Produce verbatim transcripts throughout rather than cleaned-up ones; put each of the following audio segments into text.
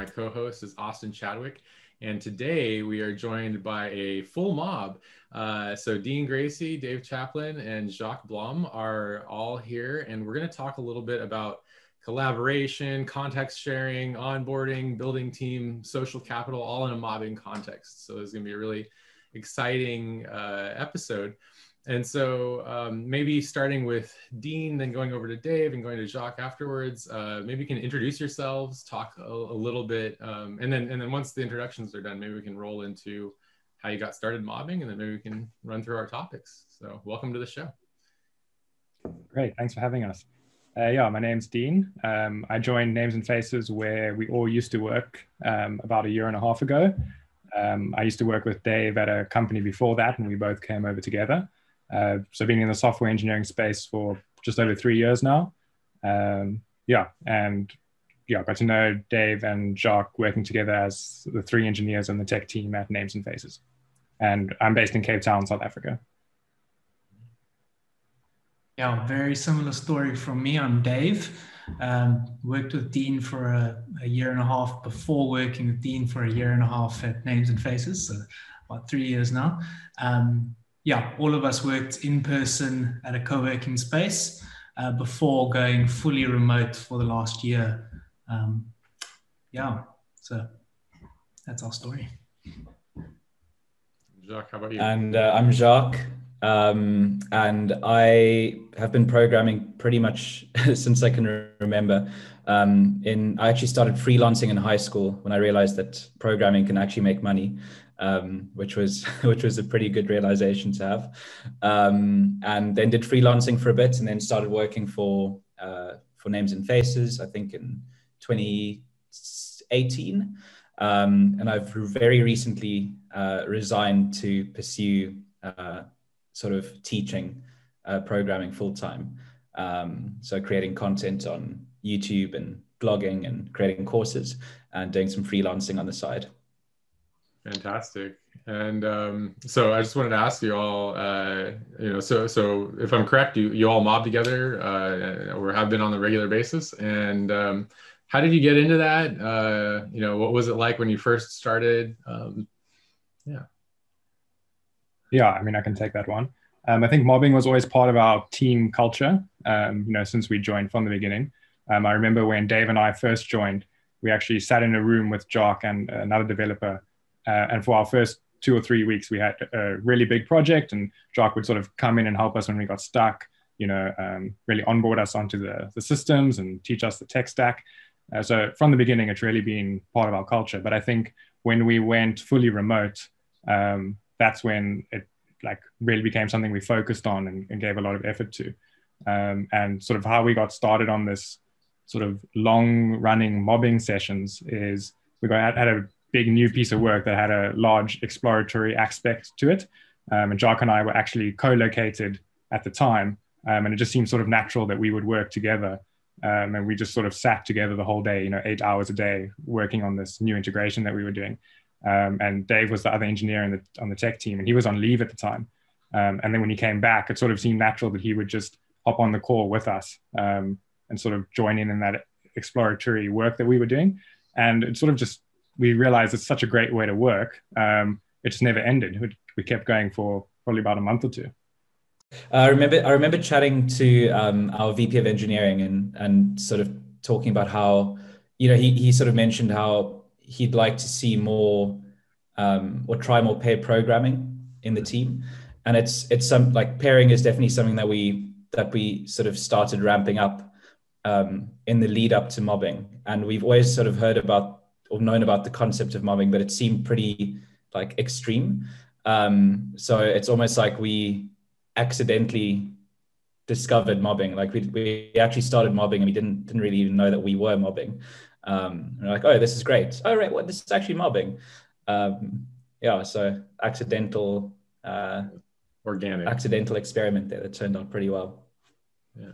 My co-host is Austin Chadwick. And today we are joined by a full mob. Uh, so Dean Gracie, Dave Chaplin, and Jacques Blom are all here. And we're going to talk a little bit about collaboration, context sharing, onboarding, building team, social capital, all in a mobbing context. So it's going to be a really exciting uh, episode. And so um, maybe starting with Dean, then going over to Dave and going to Jacques afterwards, uh, maybe you can introduce yourselves, talk a, a little bit, um, and then and then once the introductions are done, maybe we can roll into how you got started mobbing, and then maybe we can run through our topics. So welcome to the show. Great, thanks for having us. Uh, yeah, my name's Dean. Um, I joined Names and Faces where we all used to work um, about a year and a half ago. Um, I used to work with Dave at a company before that, and we both came over together. Uh, so been in the software engineering space for just over three years now. Um, yeah, and yeah, got to know Dave and Jacques working together as the three engineers on the tech team at Names and Faces. And I'm based in Cape Town, South Africa. Yeah, very similar story from me. I'm Dave. Um, worked with Dean for a, a year and a half before working with Dean for a year and a half at Names and Faces, so about three years now. Um, Yeah, all of us worked in person at a co-working space uh, before going fully remote for the last year. Um, yeah, so that's our story. Jacques, how about you? And uh, I'm Jacques, um, and I have been programming pretty much since I can re- remember. Um, in I actually started freelancing in high school when I realized that programming can actually make money. Um, which was which was a pretty good realization to have, um, and then did freelancing for a bit, and then started working for uh, for Names and Faces, I think in twenty eighteen, um, and I've very recently uh, resigned to pursue uh, sort of teaching uh, programming full time. Um, so creating content on YouTube and blogging and creating courses and doing some freelancing on the side. Fantastic. And um, so I just wanted to ask you all, uh, you know, so so if I'm correct, you, you all mob together uh, or have been on a regular basis. And um, how did you get into that? Uh, you know, what was it like when you first started? Um, yeah. Yeah, I mean, I can take that one. Um, I think mobbing was always part of our team culture, um, you know, since we joined from the beginning. Um, I remember when Dave and I first joined, we actually sat in a room with Jacques and another developer. Uh, and for our first two or three weeks, we had a really big project, and Jacques would sort of come in and help us when we got stuck, you know, um, really onboard us onto the, the systems and teach us the tech stack. Uh, so from the beginning, it's really been part of our culture. But I think when we went fully remote, um, that's when it like really became something we focused on and, and gave a lot of effort to. Um, and sort of how we got started on this sort of long running mobbing sessions is we got had a big new piece of work that had a large exploratory aspect to it. Um, and Jacques and I were actually co-located at the time. Um, and it just seemed sort of natural that we would work together. Um, and we just sort of sat together the whole day, you know, eight hours a day, working on this new integration that we were doing. Um, and Dave was the other engineer in the, on the tech team, and he was on leave at the time. Um, and then when he came back, it sort of seemed natural that he would just hop on the call with us um, and sort of join in in that exploratory work that we were doing. And it sort of just, we realized it's such a great way to work. Um, it just never ended. We, we kept going for probably about a month or two. I remember I remember chatting to um, our V P of engineering and and sort of talking about how, you know, he he sort of mentioned how he'd like to see more um, or try more pair programming in the team. And it's it's some like pairing is definitely something that we that we sort of started ramping up um, in the lead up to mobbing. And we've always sort of heard about or known about the concept of mobbing, but it seemed pretty like extreme. Um, so it's almost like we accidentally discovered mobbing. Like we, we actually started mobbing and we didn't didn't really even know that we were mobbing. Um, we're like, oh, this is great. Oh, right, well, this is actually mobbing. Um, yeah, so accidental, uh, organic, accidental experiment there that turned out pretty well. Yeah.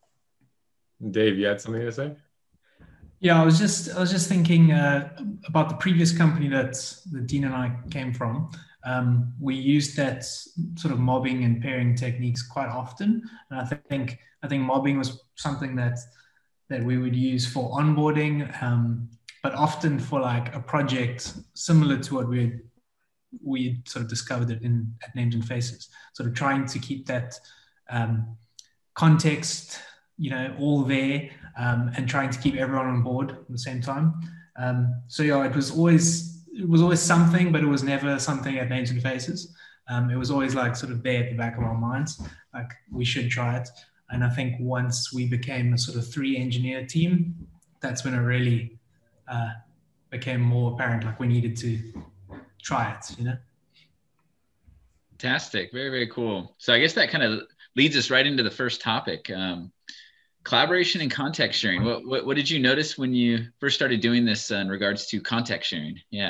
Dave, you had something to say? Yeah, I was just I was just thinking uh, about the previous company that, that Dean and I came from. Um, we used that sort of mobbing and pairing techniques quite often, and I think I think mobbing was something that that we would use for onboarding, um, but often for like a project similar to what we we sort of discovered it in at Names and Faces, sort of trying to keep that um, context, you know, all there, um, and trying to keep everyone on board at the same time. Um, so yeah, it was always it was always something, but it was never something at Names and Faces. Um, it was always like sort of there at the back of our minds, like we should try it. And I think once we became a sort of three engineer team, that's when it really uh, became more apparent, like we needed to try it, you know? Fantastic. Very, very cool. So I guess that kind of leads us right into the first topic, um, collaboration and context sharing. What, what, what did you notice when you first started doing this uh, in regards to context sharing? Yeah.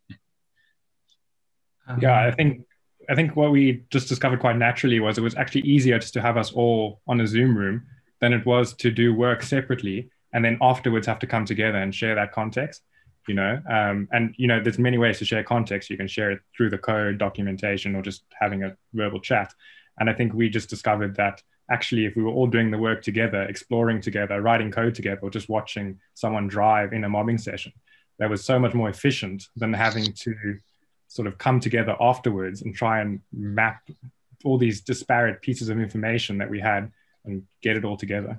Yeah, I think I think what we just discovered quite naturally was it was actually easier just to have us all on a Zoom room than it was to do work separately and then afterwards have to come together and share that context, you know. Um, and, you know, there's many ways to share context. You can share it through the code, documentation, or just having a verbal chat. And I think we just discovered that actually if we were all doing the work together, exploring together, writing code together, or just watching someone drive in a mobbing session, that was so much more efficient than having to sort of come together afterwards and try and map all these disparate pieces of information that we had and get it all together.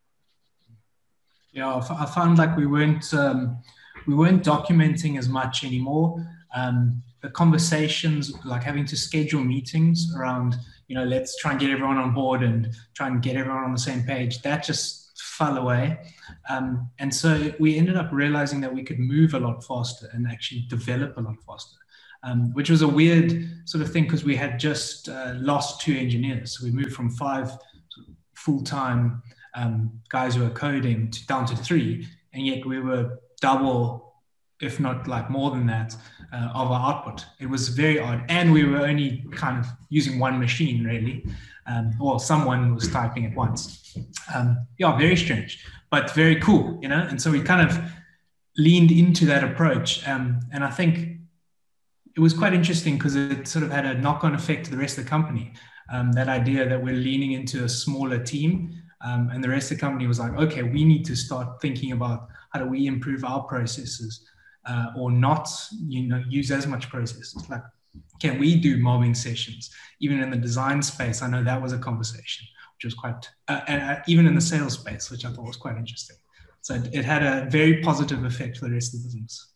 Yeah, I found like we weren't um, we weren't documenting as much anymore. Um, the conversations, like having to schedule meetings around, you know, let's try and get everyone on board and try and get everyone on the same page, that just fell away. Um, and so we ended up realizing that we could move a lot faster and actually develop a lot faster. Um, which was a weird sort of thing because we had just uh, lost two engineers. So we moved from five full-time um, guys who were coding to, down to three, and yet we were double, if not like more than that, uh, of our output. It was very odd. And we were only kind of using one machine really, um, or someone was typing at once. Um, yeah, very strange, but very cool, you know? And so we kind of leaned into that approach. Um, and I think it was quite interesting because it sort of had a knock-on effect to the rest of the company. Um, that idea that we're leaning into a smaller team, um, and the rest of the company was like, okay, we need to start thinking about how do we improve our processes, uh, or not, you know, use as much processes. Like, can we do mobbing sessions? Even in the design space, I know that was a conversation, which was quite, uh, and even in the sales space, which I thought was quite interesting. So it, it had a very positive effect for the rest of the business.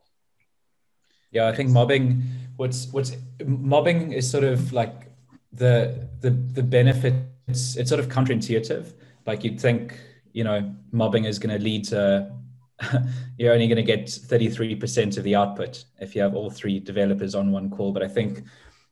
Yeah, I think mobbing, what's what's mobbing is sort of like the the the benefits. It's sort of counterintuitive. Like you'd think, you know, mobbing is going to lead to you're only going to get thirty-three percent of the output if you have all three developers on one call. But I think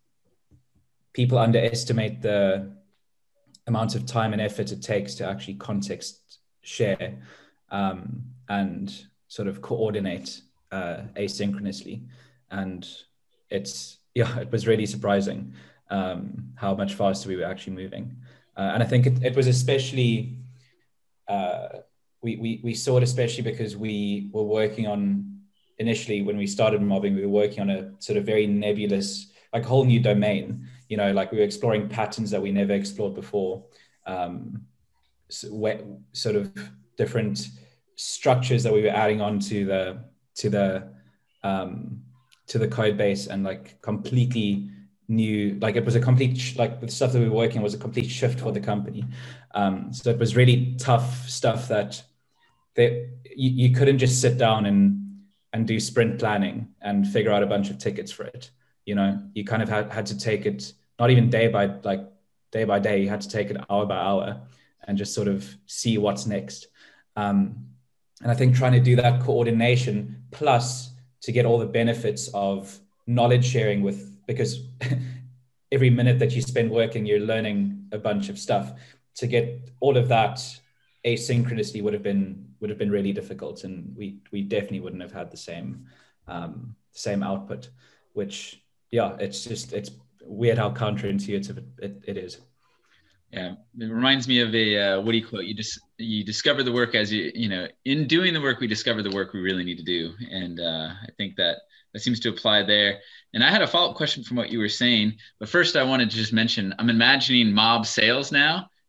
people underestimate the amount of time and effort it takes to actually context share um, and sort of coordinate uh, asynchronously. And it's, yeah, it was really surprising um, how much faster we were actually moving. Uh, and I think it, it was especially, uh, we, we, we saw it especially because we were working on, initially when we started mobbing, we were working on a sort of very nebulous, like whole new domain, you know, like we were exploring patterns that we never explored before, um, so, sort of different structures that we were adding on to the, to the, um, to the code base, and like completely new, like it was a complete, like the stuff that we were working on was a complete shift for the company. Um, so it was really tough stuff that they, you, you couldn't just sit down and, and do sprint planning and figure out a bunch of tickets for it. You know, you kind of had, had to take it, not even day by, like day by day, you had to take it hour by hour and just sort of see what's next. Um, and I think trying to do that coordination plus to get all the benefits of knowledge sharing with, because every minute that you spend working, you're learning a bunch of stuff. To get all of that asynchronously would have been would have been really difficult, and we we definitely wouldn't have had the same um, same output. Which, yeah, it's just it's weird how counterintuitive it, it, it is. Yeah, it reminds me of a uh, Woody quote. You just you discover the work as you you know in doing the work we discover the work we really need to do, and uh, I think that that seems to apply there. And I had a follow-up question from what you were saying, but first I wanted to just mention I'm imagining mob sales now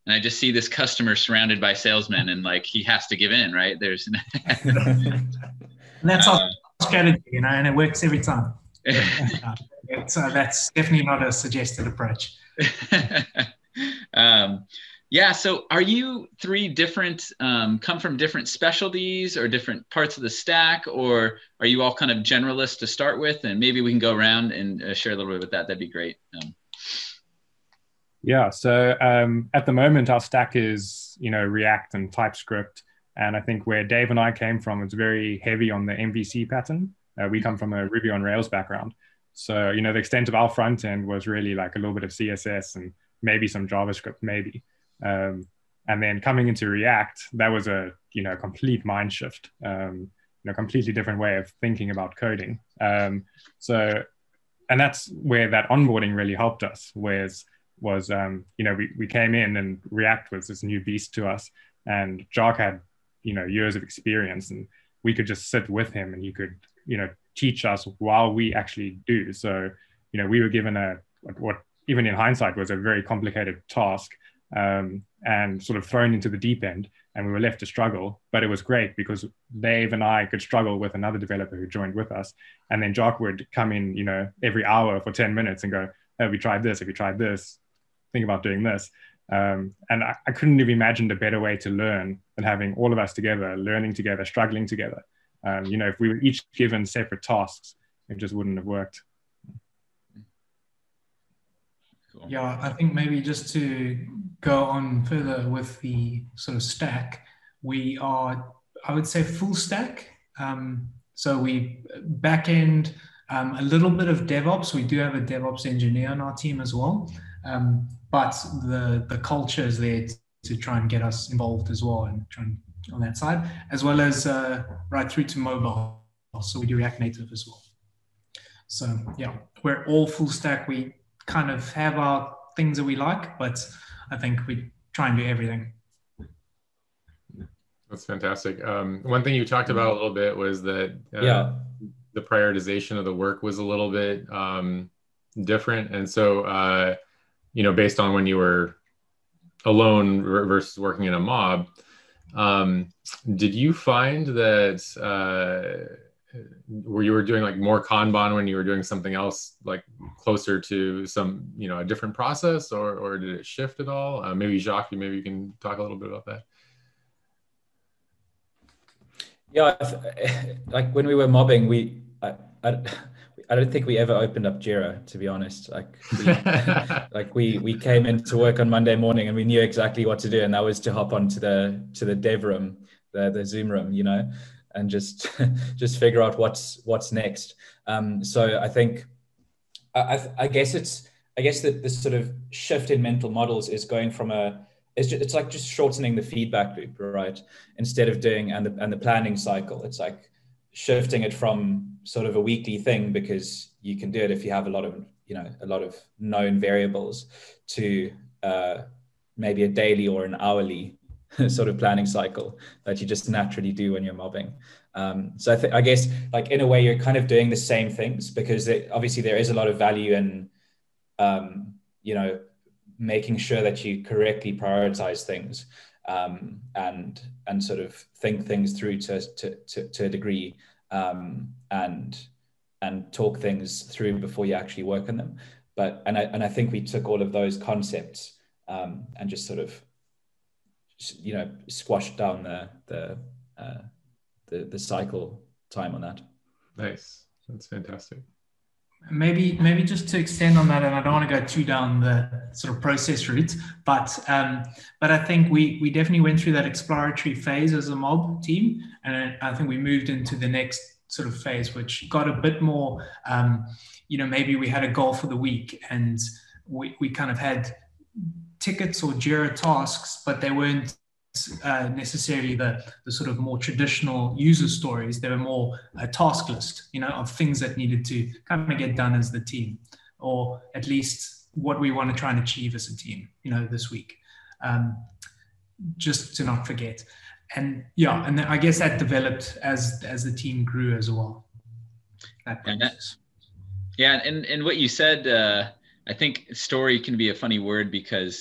and I just see this customer surrounded by salesmen, and like he has to give in, right? There's and that's our uh, strategy, you know, and it works every time. uh, so that's definitely not a suggested approach. um, yeah. So are you three different, um, come from different specialties or different parts of the stack, or are you all kind of generalists to start with? And maybe we can go around and uh, share a little bit with that. That'd be great. Um, yeah. So um, at the moment, our stack is, you know, React and TypeScript. And I think where Dave and I came from, it's very heavy on the M V C pattern. Uh, we come from a Ruby on Rails background. So, you know, the extent of our front end was really like a little bit of C S S and maybe some JavaScript, maybe. Um, and then coming into React, that was a, you know, complete mind shift, um, you know, completely different way of thinking about coding. Um, so, and that's where that onboarding really helped us, whereas was, um, you know, we, we came in and React was this new beast to us, and Jock had, you know, years of experience, and we could just sit with him and he could, you know, teach us while we actually do. So, you know, we were given a, what even in hindsight was a very complicated task, um, and sort of thrown into the deep end, and we were left to struggle. But it was great because Dave and I could struggle with another developer who joined with us. And then Jock would come in, you know, every hour for ten minutes and go, have you tried this? Have you tried this? Think about doing this. Um, and I, I couldn't have imagined a better way to learn than having all of us together, learning together, struggling together. Um, you know, if we were each given separate tasks, it just wouldn't have worked. Cool. Yeah, I think maybe just to go on further with the sort of stack, we are, I would say, full stack. Um, so we back end, um, a little bit of DevOps. We do have a DevOps engineer on our team as well. Um, but the, the culture is there to, to try and get us involved as well and try and on that side, as well as uh, right through to mobile. So we do React Native as well. So yeah, we're all full stack. We kind of have our things that we like, but I think we try and do everything. That's fantastic. Um, one thing you talked about a little bit was that uh, yeah. the prioritization of the work was a little bit um, different. And so, uh, you know, based on when you were alone versus working in a mob, Um, did you find that uh, where you were doing like more Kanban when you were doing something else, like closer to some, you know, a different process, or or did it shift at all? Uh, maybe Jacques, maybe you can talk a little bit about that. Yeah, like when we were mobbing, we I, I, I don't think we ever opened up Jira, to be honest. Like, we, like we we came in to work on Monday morning and we knew exactly what to do, and that was to hop onto the to the dev room, the the Zoom room, you know, and just just figure out what's what's next. Um, so I think I I guess it's I guess that this sort of shift in mental models is going from a it's just, it's like just shortening the feedback loop, right? Instead of doing and the and the planning cycle, it's like shifting it from sort of a weekly thing, because you can do it if you have a lot of, you know, a lot of known variables, to uh, maybe a daily or an hourly sort of planning cycle that you just naturally do when you're mobbing. Um, so I, th- I guess like in a way you're kind of doing the same things, because they, obviously there is a lot of value in, um, you know, making sure that you correctly prioritize things, um, and and sort of think things through to to to, to a degree, um, and and talk things through before you actually work on them. But and I and I think we took all of those concepts um, and just sort of, you know, squashed down the the uh, the the cycle time on that. Nice, that's fantastic. Maybe, maybe just to extend on that, and I don't want to go too down the sort of process route, but um, but I think we we definitely went through that exploratory phase as a mob team, and I think we moved into the next sort of phase, which got a bit more, um, you know, maybe we had a goal for the week, and we we kind of had tickets or Jira tasks, but they weren't Uh, necessarily the, the sort of more traditional user stories. They were more a task list, you know, of things that needed to kind of get done as the team, or at least what we want to try and achieve as a team, you know, this week, um, just to not forget. And yeah, and then I guess that developed as as the team grew as well. That and that, yeah, and and what you said, uh, I think story can be a funny word, because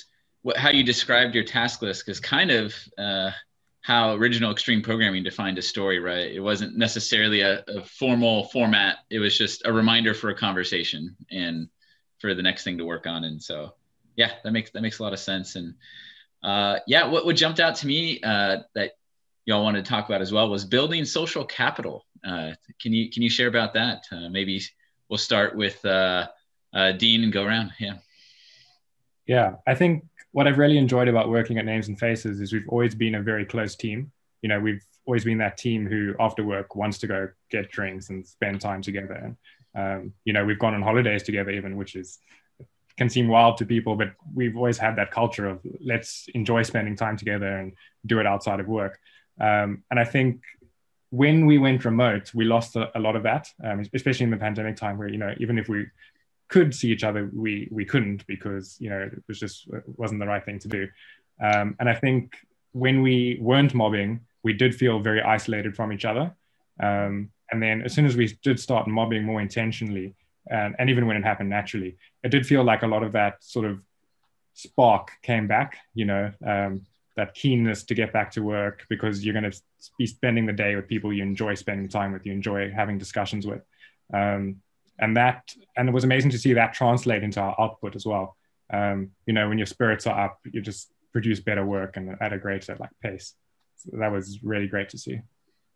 what, how you described your task list is kind of uh, how original extreme programming defined a story, right? It wasn't necessarily a, a formal format. It was just a reminder for a conversation and for the next thing to work on. And so, yeah, that makes, that makes a lot of sense. And uh, yeah, what, what jumped out to me uh, that y'all wanted to talk about as well was building social capital. Uh, can you, can you share about that? Uh, maybe we'll start with uh, uh, Dean and go around. Yeah. Yeah, I think what I've really enjoyed about working at Names and Faces is we've always been a very close team. You know, we've always been that team who after work wants to go get drinks and spend time together. And, um, you know, we've gone on holidays together even, which is can seem wild to people, but we've always had that culture of let's enjoy spending time together and do it outside of work. Um, and I think when we went remote, we lost a, a lot of that, um, especially in the pandemic time where, you know, even if we could see each other, we we couldn't because, you know, it was just it wasn't the right thing to do. Um, and I think when we weren't mobbing, we did feel very isolated from each other. Um, and then as soon as we did start mobbing more intentionally, and, and even when it happened naturally, it did feel like a lot of that sort of spark came back, you know, um, that keenness to get back to work because you're going to be spending the day with people you enjoy spending time with, you enjoy having discussions with. Um, And that, and it was amazing to see that translate into our output as well. Um, you know, when your spirits are up, you just produce better work and at a greater like pace. So that was really great to see.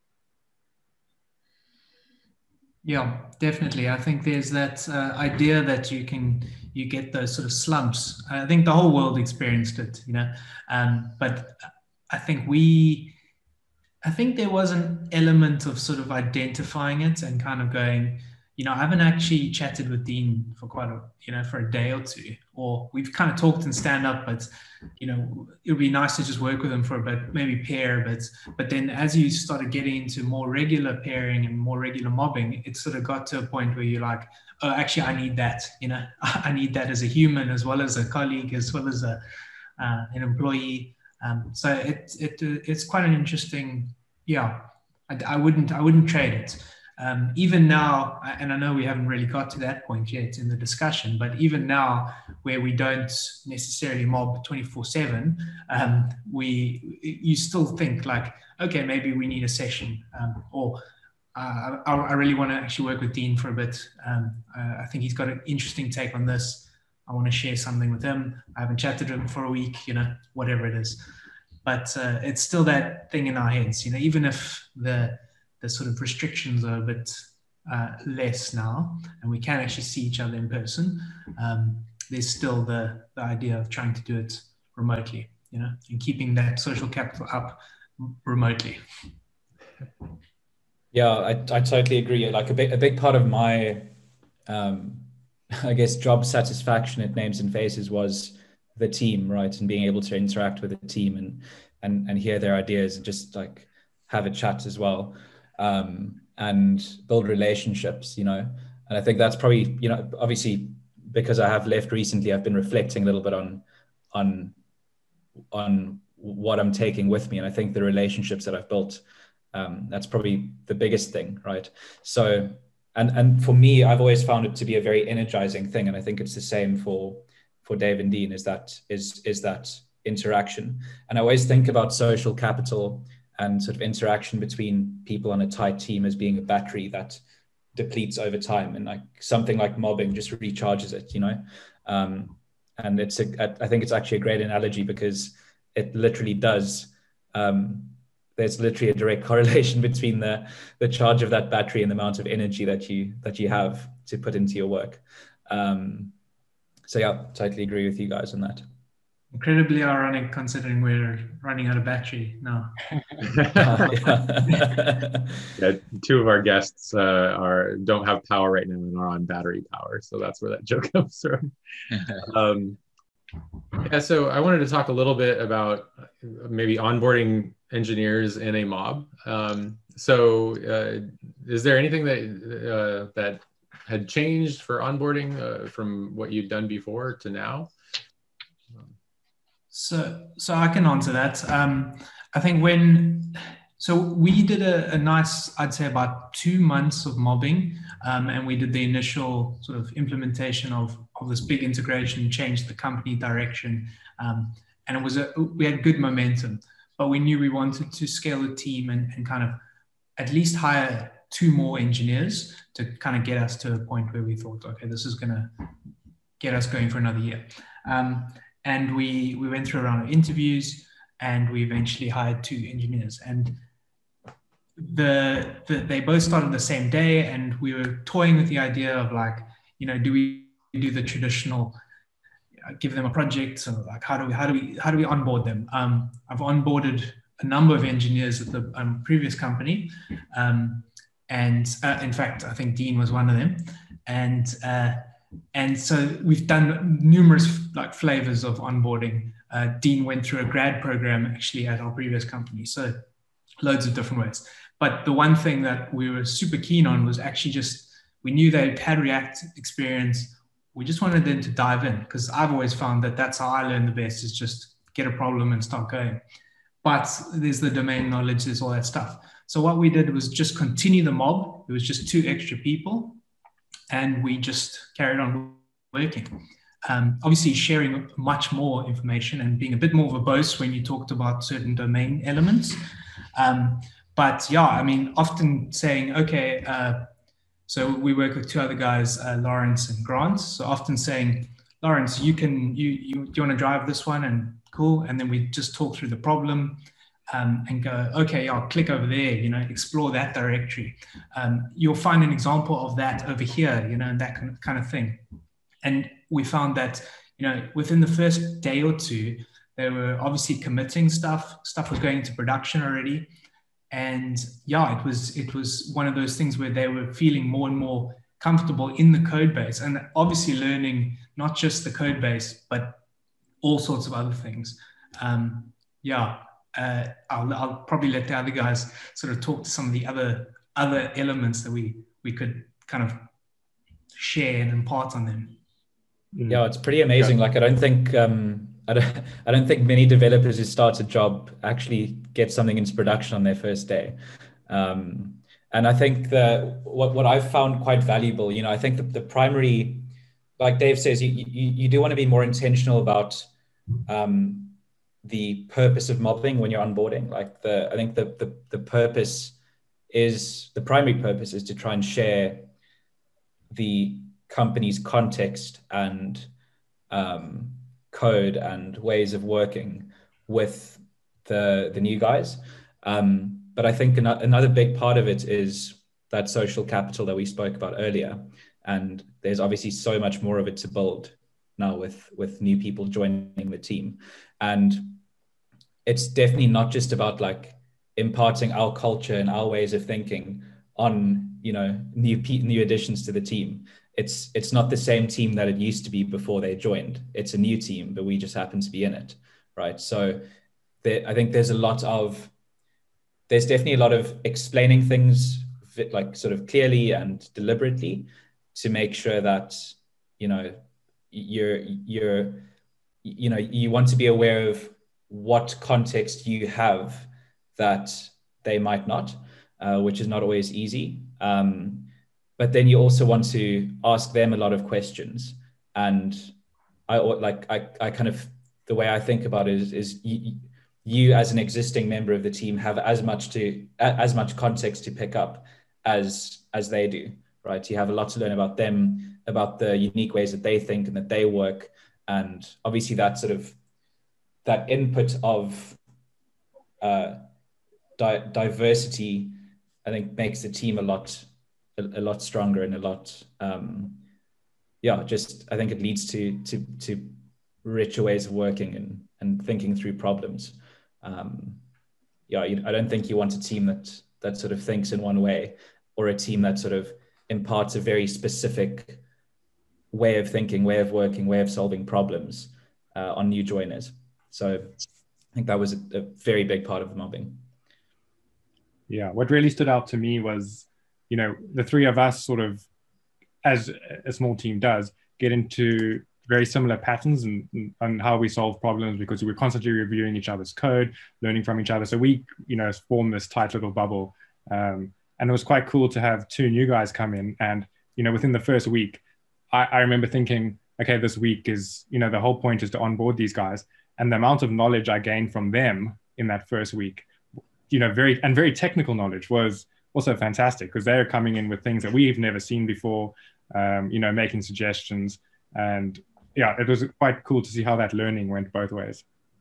Yeah, definitely. I think there's that uh, idea that you can, you get those sort of slumps. I think the whole world experienced it, you know, um, but I think we, I think there was an element of sort of identifying it and kind of going, you know, I haven't actually chatted with Dean for quite a, you know, for a day or two, or we've kind of talked and stand up, but, you know, it would be nice to just work with him for a bit, maybe pair, but, but then as you started getting into more regular pairing and more regular mobbing, it sort of got to a point where you're like, oh, actually, I need that, you know, I need that as a human, as well as a colleague, as well as a, uh, an employee. Um, so it, it, it's quite an interesting, yeah, I, I wouldn't, I wouldn't trade it. Um, even now, and I know we haven't really got to that point yet in the discussion, but even now where we don't necessarily mob twenty-four seven, um, we, you still think like, okay, maybe we need a session, um, or uh, I, I really want to actually work with Dean for a bit. Um, uh, I think he's got an interesting take on this. I want to share something with him. I haven't chatted to him for a week, you know, whatever it is. But uh, it's still that thing in our heads, you know, even if the the sort of restrictions are a bit uh, less now, and we can actually see each other in person, um, there's still the, the idea of trying to do it remotely, you know, and keeping that social capital up remotely. Yeah, I, I totally agree. Like a big, a big part of my, um, I guess, job satisfaction at Names and Faces was the team, right? And being able to interact with the team and, and, and hear their ideas and just like have a chat as well. Um, and build relationships, you know, and I think that's probably, you know, obviously because I have left recently, I've been reflecting a little bit on, on, on what I'm taking with me. And I think the relationships that I've built, um, that's probably the biggest thing, right? So, and, and for me, I've always found it to be a very energizing thing. And I think it's the same for, for Dave and Dean is that, is, is that interaction. And I always think about social capital and sort of interaction between people on a tight team as being a battery that depletes over time, and like something like mobbing just recharges it, you know. Um, and it's a, I think it's actually a great analogy because it literally does. Um, there's literally a direct correlation between the the charge of that battery and the amount of energy that you that you have to put into your work. Um, so yeah, totally agree with you guys on that. Incredibly ironic considering we're running out of battery now. Yeah, two of our guests uh, are don't have power right now and are on battery power, so that's where that joke comes from. um, yeah, so I wanted to talk a little bit about maybe onboarding engineers in a mob. Um, so, uh, is there anything that uh, that had changed for onboarding uh, from what you'd done before to now? So, so I can answer that. Um, I think when So we did a, a nice, I'd say about two months of mobbing, um, and we did the initial sort of implementation of, of this big integration, changed the company direction, um, and it was a, we had good momentum, but we knew we wanted to scale the team and, and kind of at least hire two more engineers to kind of get us to a point where we thought, okay, this is going to get us going for another year. Um, and we, we went through a round of interviews, and we eventually hired two engineers. And the, the they both started the same day, and we were toying with the idea of like, you know, do we do the traditional, uh, give them a project, or like how do we how do we how do we onboard them? Um, I've onboarded a number of engineers at the um, previous company, um, and uh, in fact, I think Dean was one of them, and uh, and so we've done numerous like flavors of onboarding. Uh, Dean went through a grad program actually at our previous company, so loads of different ways. But the one thing that we were super keen on was actually just, we knew they had React experience. We just wanted them to dive in, because I've always found that that's how I learn the best, is just get a problem and start going. But there's the domain knowledge, there's all that stuff. So what we did was just continue the mob. It was just two extra people, and we just carried on working. Um, obviously sharing much more information and being a bit more verbose when you talked about certain domain elements. Um, but yeah, I mean, often saying, okay, uh, so we work with two other guys, uh, Lawrence and Grant. So often saying, Lawrence, you can, you, you, do you want to drive this one? And cool. And then we just talk through the problem um, and go, okay, I'll click over there, you know, explore that directory. Um, you'll find an example of that over here, you know, and that kind of thing. And we found that, you know, within the first day or two, they were obviously committing stuff. Stuff was going into production already. And yeah, it was it was one of those things where they were feeling more and more comfortable in the code base, and obviously learning not just the code base, but all sorts of other things. Um, yeah, uh, I'll, I'll probably let the other guys sort of talk to some of the other other elements that we we could kind of share and impart on them. Yeah, it's pretty amazing. Like, I don't think um, I don't I don't think many developers who start a job actually get something into production on their first day. Um, and I think that what what I've found quite valuable, you know, I think the, the primary, like Dave says, you, you you do want to be more intentional about um, the purpose of mobbing when you're onboarding. Like the I think the the the purpose is the primary purpose is to try and share the company's context and um, code and ways of working with the the new guys. Um, but I think an- another big part of it is that social capital that we spoke about earlier. And there's obviously so much more of it to build now with, with new people joining the team. And it's definitely not just about like imparting our culture and our ways of thinking on, you know, new new additions to the team. It's it's not the same team that it used to be before they joined. It's a new team, but we just happen to be in it, right? So there, I think there's a lot of, there's definitely a lot of explaining things like sort of clearly and deliberately to make sure that, you know, you're, you're, you know, you want to be aware of what context you have that they might not, uh, which is not always easy. Um, But then you also want to ask them a lot of questions. And I like, I, I kind of, the way I think about it is, is you, you as an existing member of the team have as much to, as much context to pick up as, as they do, right? You have a lot to learn about them, about the unique ways that they think and that they work. And obviously that sort of, that input of uh, di- diversity, I think makes the team a lot a lot stronger and a lot, um, yeah, just, I think it leads to, to, to richer ways of working and, and thinking through problems. Um, yeah, you, I don't think you want a team that, that sort of thinks in one way, or a team that sort of imparts a very specific way of thinking, way of working, way of solving problems uh, on new joiners. So I think that was a, a very big part of the mobbing. Yeah, what really stood out to me was, you know, the three of us sort of, as a small team does, get into very similar patterns and, and how we solve problems, because we're constantly reviewing each other's code, learning from each other. So we, you know, form this tight little bubble. Um, and it was quite cool to have two new guys come in. And, you know, within the first week, I, I remember thinking, okay, this week is, you know, the whole point is to onboard these guys. And the amount of knowledge I gained from them in that first week, you know, very, and very technical knowledge was also fantastic, because they're coming in with things that we've never seen before, um, you know, making suggestions. And yeah, it was quite cool to see how that learning went both ways.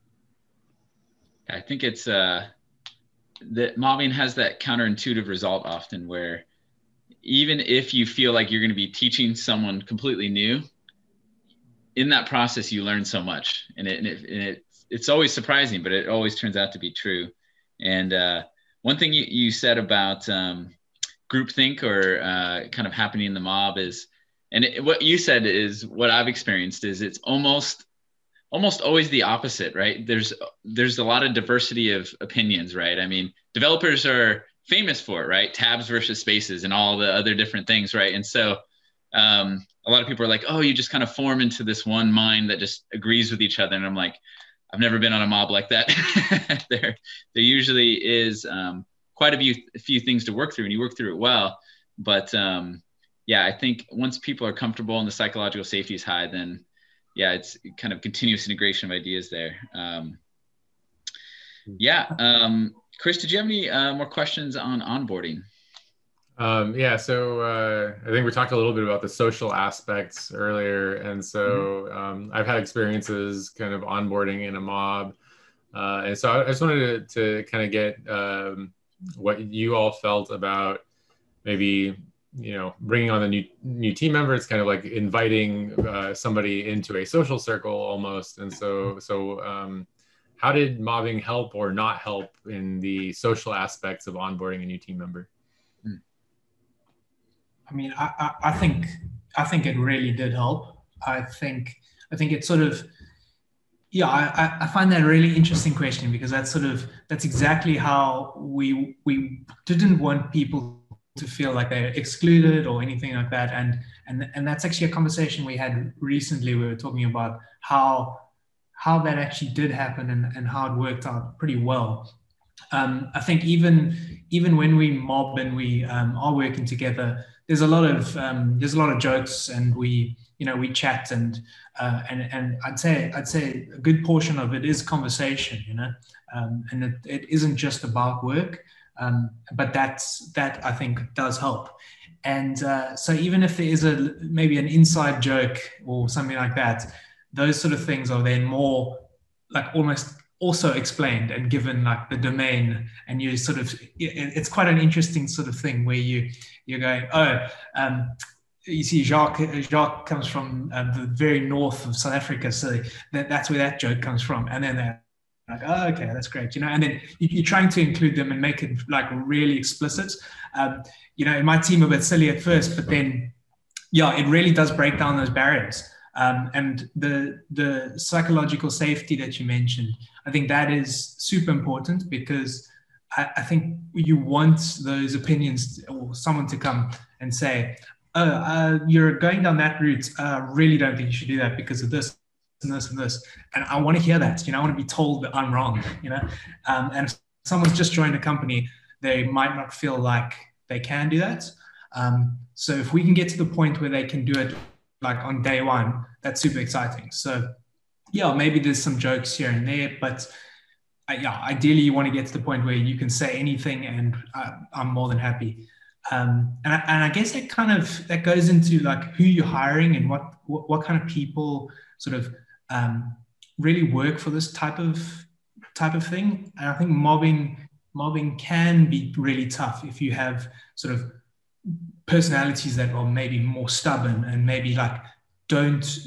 I think it's uh, that mobbing has that counterintuitive result often, where even if you feel like you're going to be teaching someone completely new, in that process, you learn so much. And it, and it, and it it's always surprising, but it always turns out to be true. And uh, one thing you, you said about um, groupthink or uh, kind of happening in the mob is, and it, what you said is what I've experienced is it's almost, almost always the opposite, right? There's, there's a lot of diversity of opinions, right? I mean, developers are famous for it, right? Tabs versus spaces and all the other different things, right? And so um, a lot of people are like, oh, you just kind of form into this one mind that just agrees with each other. And I'm like, I've never been on a mob like that. there, there usually is um, quite a few, a few things to work through, and you work through it well. But um, yeah, I think once people are comfortable and the psychological safety is high, then yeah, it's kind of continuous integration of ideas there. Um, yeah, um, Chris, did you have any uh, more questions on onboarding? Um, yeah, so uh, I think we talked a little bit about the social aspects earlier. And so um, I've had experiences kind of onboarding in a mob. Uh, and so I, I just wanted to, to kind of get um, what you all felt about maybe, you know, bringing on a new, new team member. It's kind of like inviting uh, somebody into a social circle almost. And so, so um, how did mobbing help or not help in the social aspects of onboarding a new team member? I mean, I, I, I think I think it really did help. I think I think it sort of, yeah, I, I find that a really interesting question, because that's sort of that's exactly how we we didn't want people to feel like they're excluded or anything like that. And and and that's actually a conversation we had recently. We were talking about how how that actually did happen and, and how it worked out pretty well. Um, I think even even when we mob and we um, are working together, there's a lot of um, there's a lot of jokes, and we you know we chat, and uh, and and I'd say I'd say a good portion of it is conversation, you know, um, and it, it isn't just about work, um, but that's that I think does help. And uh, so even if there is a maybe an inside joke or something like that, those sort of things are then more like almost also explained and given like the domain, and you sort of it, it's quite an interesting sort of thing where you you're going, oh um you see Jacques Jacques comes from um, the very north of South Africa, so that, that's where that joke comes from, and then they're like, oh okay, that's great, you know, and then you, you're trying to include them and make it like really explicit. Um you know, it might seem a bit silly at first, but then yeah, it really does break down those barriers. Um, and the the psychological safety that you mentioned, I think that is super important, because I, I think you want those opinions or someone to come and say, oh, uh, you're going down that route. I uh, really don't think you should do that because of this and this and this. And I want to hear that. You know, I want to be told that I'm wrong, you know. Um, and if someone's just joined a company, they might not feel like they can do that. Um, so if we can get to the point where they can do it like on day one, that's super exciting. So yeah, maybe there's some jokes here and there, but uh, yeah, ideally you want to get to the point where you can say anything, and I, I'm more than happy. Um, and, I, and I guess that kind of, that goes into like who you're hiring and what, what, what kind of people sort of um, really work for this type of type of thing. And I think mobbing, mobbing can be really tough if you have sort of personalities that are maybe more stubborn and maybe like don't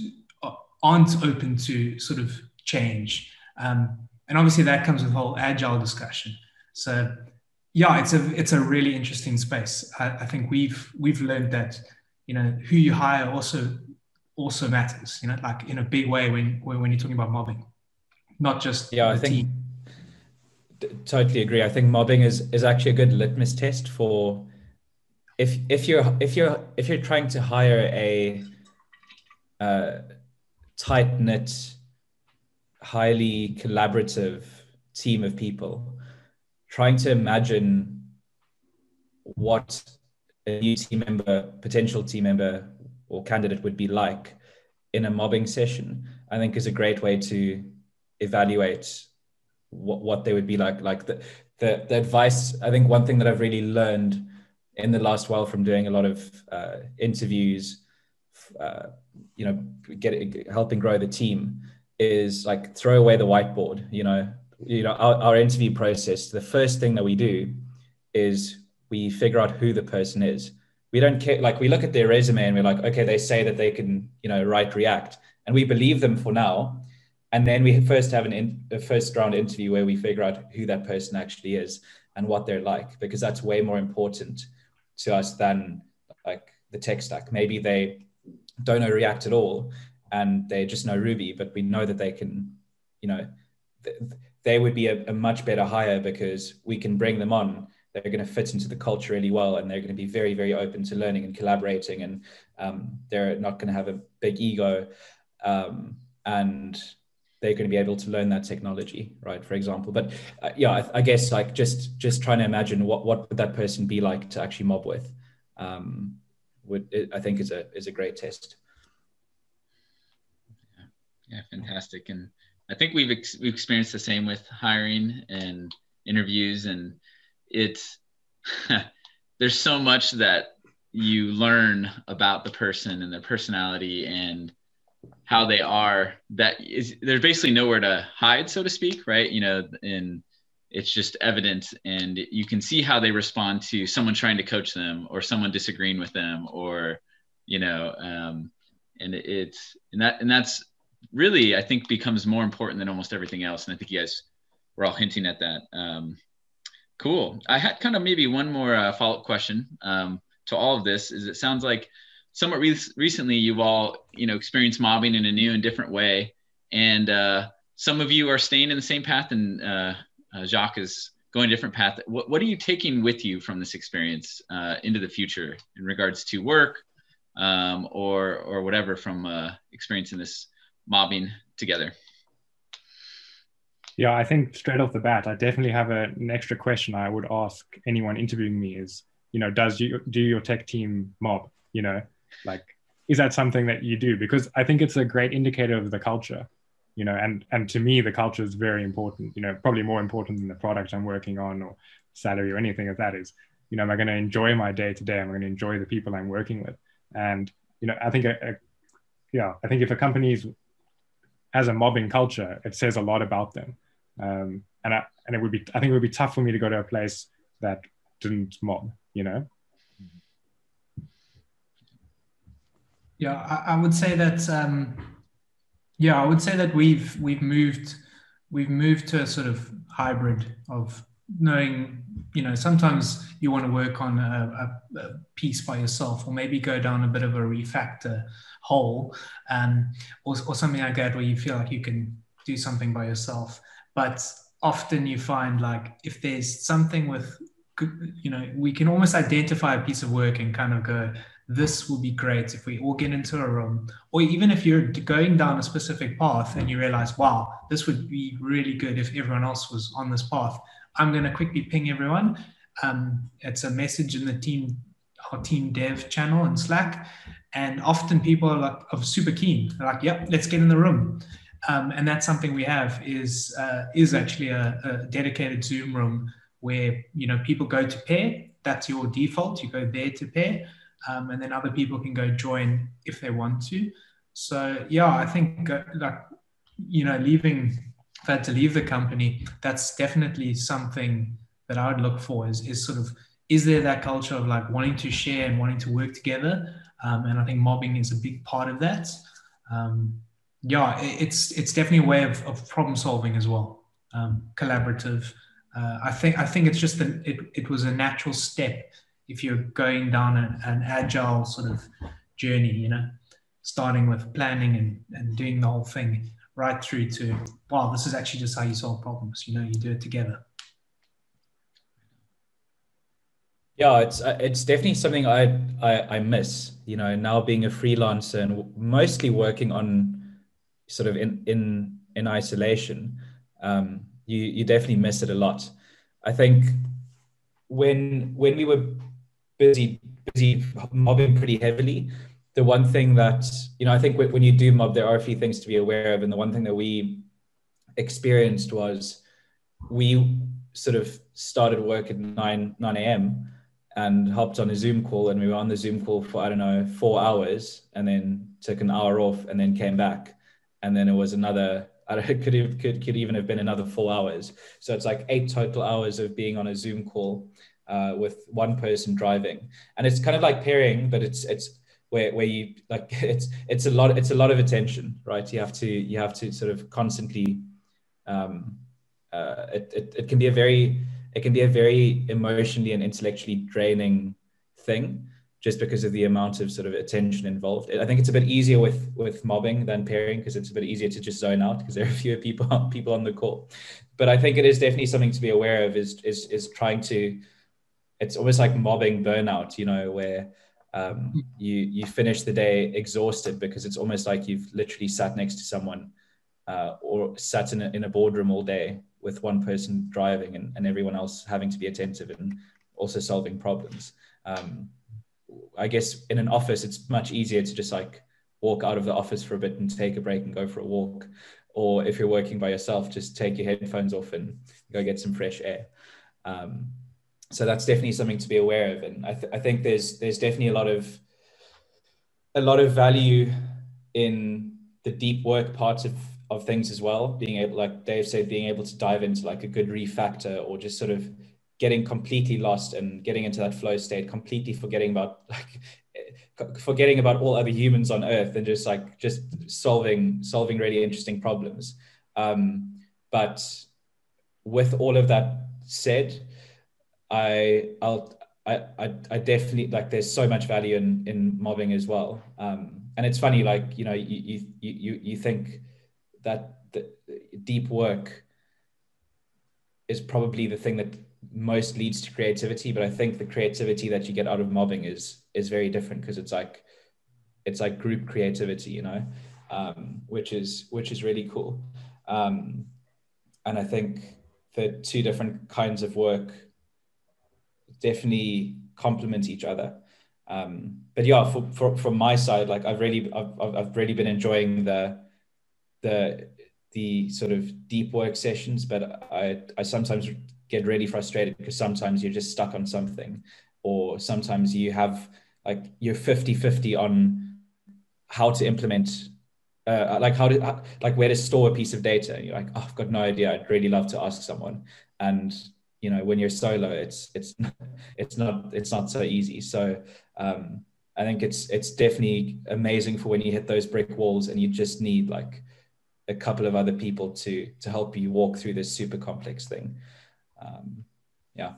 aren't open to sort of change, um, and obviously that comes with the whole agile discussion. So yeah, it's a it's a really interesting space. I, I think we've we've learned that, you know, who you hire also also matters, you know, like in a big way when when you're talking about mobbing, not just yeah. I think team. Totally agree. I think mobbing is is actually a good litmus test for if if you're if you're if you're trying to hire a uh, tight-knit, highly collaborative team of people, trying to imagine what a new team member, potential team member or candidate would be like in a mobbing session, I think is a great way to evaluate what, what they would be like. Like the, the, the advice, I think one thing that I've really learned in the last while from doing a lot of uh, interviews, uh, you know, get, helping grow the team, is like throw away the whiteboard. You know, you know, our, our interview process, the first thing that we do is we figure out who the person is. We don't care, like we look at their resume and we're like, okay, they say that they can, you know, write React, and we believe them for now. And then we first have an in, a first round interview where we figure out who that person actually is and what they're like, because that's way more important to us than like the tech stack. Maybe they don't know React at all and they just know Ruby, but we know that they can, you know, th- they would be a, a much better hire because we can bring them on. They're going to fit into the culture really well, and they're going to be very, very open to learning and collaborating, and um, they're not going to have a big ego, um, and they're going to be able to learn that technology, right? For example, but uh, yeah, I, I guess like just just trying to imagine what what would that person be like to actually mob with, um, would it, I think is a is a great test. Yeah, yeah, fantastic, and I think we've ex- we've experienced the same with hiring and interviews, and it's there's so much that you learn about the person and their personality and how they are that is there's basically nowhere to hide, so to speak, right? You know, and it's just evident, and you can see how they respond to someone trying to coach them or someone disagreeing with them, or you know, um, and it's and that and that's really, I think, becomes more important than almost everything else. And I think you guys were all hinting at that. Um, Cool. I had kind of maybe one more uh, follow-up question um, to all of this. Is it sounds like somewhat re- recently you've all, you know, experienced mobbing in a new and different way, and uh, some of you are staying in the same path, and uh, uh, Jacques is going a different path. What, what are you taking with you from this experience uh, into the future in regards to work um, or or whatever from uh, experiencing this mobbing together? Yeah, I think straight off the bat, I definitely have a, an extra question I would ask anyone interviewing me is, you know, does you do your tech team mob? You know, like, is that something that you do? Because I think it's a great indicator of the culture, you know, and and to me, the culture is very important, you know, probably more important than the product I'm working on or salary or anything of that is, you know, am I going to enjoy my day to day? Am I going to enjoy the people I'm working with? And, you know, I think, a, a, yeah, I think if a company's has a mobbing culture, it says a lot about them. Um, and I, and it would be, I think it would be tough for me to go to a place that didn't mob, you know? Yeah, I, I would say that, um, yeah, I would say that we've, we've moved, we've moved to a sort of hybrid of knowing, you know, sometimes you want to work on a, a, a piece by yourself, or maybe go down a bit of a refactor hole, um, or, or something like that, where you feel like you can do something by yourself. But often you find like if there's something with, you know, we can almost identify a piece of work and kind of go, this will be great if we all get into a room. Or even if you're going down a specific path and you realize, wow, this would be really good if everyone else was on this path. I'm going to quickly ping everyone. Um, it's a message in the team, our team dev channel in Slack. And often people are like are super keen. They're like, yep, let's get in the room. Um, and that's something we have is uh, is actually a, a dedicated Zoom room where, you know, people go to pair. That's your default. You go there to pair, um, and then other people can go join if they want to. So yeah, I think uh, like, you know, leaving, if I had to leave the company, that's definitely something that I would look for is, is sort of, is there that culture of like wanting to share and wanting to work together? Um, and I think mobbing is a big part of that. Um, Yeah, it's it's definitely a way of, of problem solving as well, um, collaborative. Uh, I think I think it's just that it it was a natural step if you're going down an, an agile sort of journey, you know, starting with planning and, and doing the whole thing right through to, wow, this is actually just how you solve problems. You know, you do it together. Yeah, it's it's definitely something I, I I miss. You know, now being a freelancer and mostly working on sort of in in in isolation, um, you you definitely miss it a lot. I think when when we were busy busy mobbing pretty heavily, the one thing that, you know, I think when you do mob, there are a few things to be aware of, and the one thing that we experienced was we sort of started work at nine a.m. and hopped on a Zoom call, and we were on the Zoom call for, I don't know, four hours, and then took an hour off, and then came back, and then it was another, I don't know, it could have, could could even have been another four hours. So it's like eight total hours of being on a Zoom call uh, with one person driving, and it's kind of like pairing, but it's it's where where you like it's it's a lot it's a lot of attention, right? You have to you have to sort of constantly. Um, uh, it, it it can be a very it can be a very emotionally and intellectually draining thing, just because of the amount of sort of attention involved. I think it's a bit easier with with mobbing than pairing, because it's a bit easier to just zone out because there are fewer people people on the call. But I think it is definitely something to be aware of. Is is is trying to. It's almost like mobbing burnout, you know, where um, you you finish the day exhausted because it's almost like you've literally sat next to someone uh, or sat in a, in a boardroom all day with one person driving and, and everyone else having to be attentive and also solving problems. Um, I guess in an office, it's much easier to just like walk out of the office for a bit and take a break and go for a walk. Or if you're working by yourself, just take your headphones off and go get some fresh air. Um, so that's definitely something to be aware of. And I, th- I think there's there's definitely a lot of a lot of value in the deep work parts of of things as well. Being able, like Dave said, being able to dive into like a good refactor, or just sort of getting completely lost and getting into that flow state, completely forgetting about like forgetting about all other humans on earth and just like just solving solving really interesting problems. Um, but with all of that said, I I'll I, I I definitely like there's so much value in in mobbing as well. Um, and it's funny, like, you know, you you you you think that the deep work is probably the thing that most leads to creativity, but I think the creativity that you get out of mobbing is is very different, because it's like it's like group creativity, you know, um, which is which is really cool. Um, and I think the two different kinds of work definitely complement each other. Um, but yeah, for, for, from my side, like I've really I've, I've really been enjoying the the the sort of deep work sessions, but I I sometimes get really frustrated because sometimes you're just stuck on something, or sometimes you have like you're fifty fifty on how to implement uh, like how to how, like where to store a piece of data, and you're like, oh, I've got no idea, I'd really love to ask someone. And you know, when you're solo, it's it's it's not it's not so easy. So um I think it's it's definitely amazing for when you hit those brick walls and you just need like a couple of other people to to help you walk through this super complex thing. Um, yeah.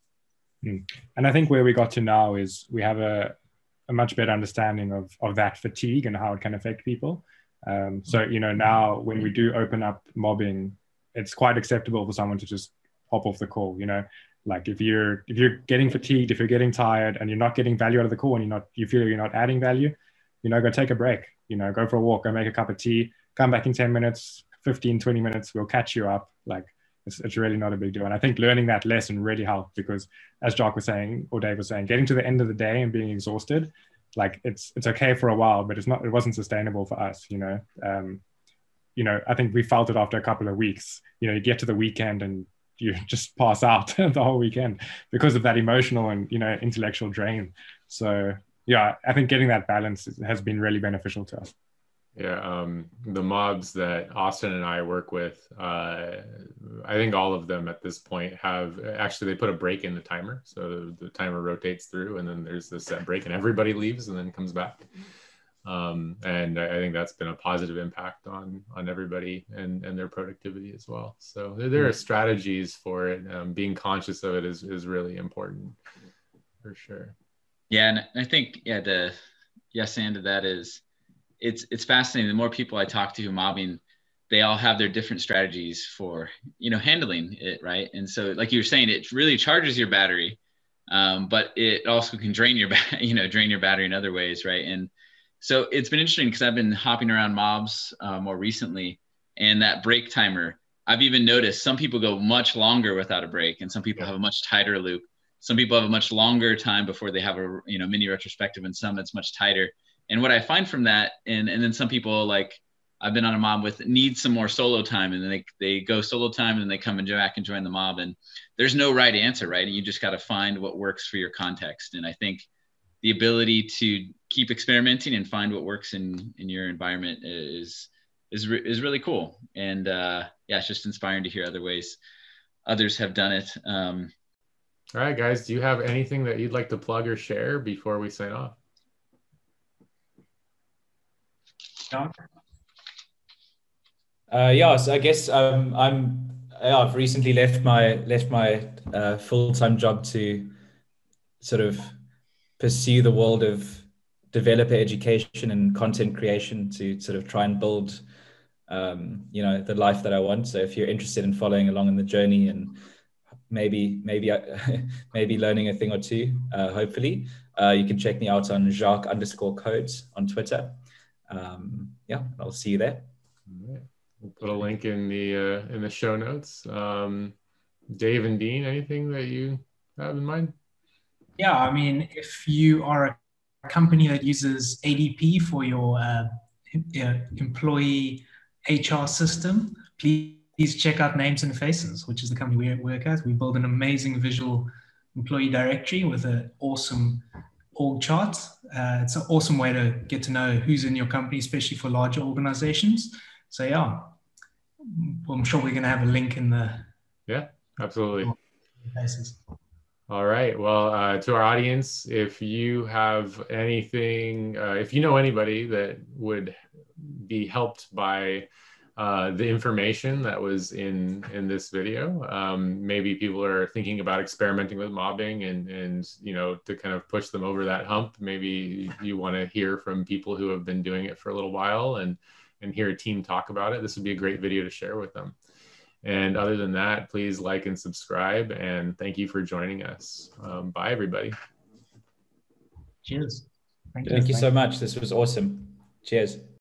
And I think where we got to now is we have a, a much better understanding of, of that fatigue and how it can affect people. Um, so, you know, now when we do open up mobbing, it's quite acceptable for someone to just hop off the call, you know, like if you're, if you're getting fatigued, if you're getting tired and you're not getting value out of the call and you're not, you feel you're not adding value, you know, go take a break, you know, go for a walk, go make a cup of tea, come back in ten minutes, fifteen, twenty minutes, we'll catch you up. Like it's, it's really not a big deal. And I think learning that lesson really helped, because as Jock was saying, or Dave was saying, getting to the end of the day and being exhausted, like it's, it's okay for a while, but it's not, it wasn't sustainable for us, you know? Um, you know, I think we felt it after a couple of weeks, you know, you get to the weekend and you just pass out the whole weekend because of that emotional and, you know, intellectual drain. So yeah, I think getting that balance has been really beneficial to us. Yeah, um, the mobs that Austin and I work with, uh, I think all of them at this point have, actually they put a break in the timer. So the timer rotates through and then there's this set break and everybody leaves and then comes back. Um, and I, I think that's been a positive impact on on everybody and, and their productivity as well. So there, there are strategies for it. Um, being conscious of it is, is really important for sure. Yeah, and I think, yeah, the yes and to that is, it's it's fascinating. The more people I talk to who mobbing, they all have their different strategies for, you know, handling it, right? And so, like you were saying, it really charges your battery, um, but it also can drain your, ba- you know, drain your battery in other ways, right? And So it's been interesting because I've been hopping around mobs uh, more recently, and that break timer, I've even noticed some people go much longer without a break, and some people yeah. have a much tighter loop. Some people have a much longer time before they have a you know mini retrospective, and some it's much tighter. And what I find from that, and and then some people, like I've been on a mob with, need some more solo time, and then they they go solo time, and then they come and back and join the mob. And there's no right answer, right? You just got to find what works for your context. And I think the ability to keep experimenting and find what works in in your environment is is re- is really cool. And uh, yeah, it's just inspiring to hear other ways others have done it. Um, All right, guys, do you have anything that you'd like to plug or share before we sign off? John? Uh, yeah, so I guess um, I'm. Yeah, I've recently left my left my uh, full-time job to sort of pursue the world of developer education and content creation to sort of try and build, um, you know, the life that I want. So if you're interested in following along in the journey and maybe maybe maybe learning a thing or two, uh, hopefully, uh, you can check me out on Jacques underscore codes on Twitter. Um, yeah, I'll see you there. All right. We'll put a link in the uh, in the show notes. Um, Dave and Dean, anything that you have in mind? Yeah, I mean, if you are a company that uses A D P for your uh, employee H R system, please check out Names and Faces, which is the company we work at. We build an amazing visual employee directory with an awesome org chart. Uh, it's an awesome way to get to know who's in your company, especially for larger organizations. So yeah, I'm sure we're going to have a link in the yeah, absolutely. Faces. All right. Well, uh, to our audience, if you have anything, uh, if you know anybody that would be helped by uh, the information that was in in this video, um, maybe people are thinking about experimenting with mobbing, and and you know to kind of push them over that hump. Maybe you want to hear from people who have been doing it for a little while and and hear a team talk about it. This would be a great video to share with them. And other than that, please like and subscribe. And thank you for joining us. Um, bye, everybody. Cheers. Thank you. Thank you so much. This was awesome. Cheers.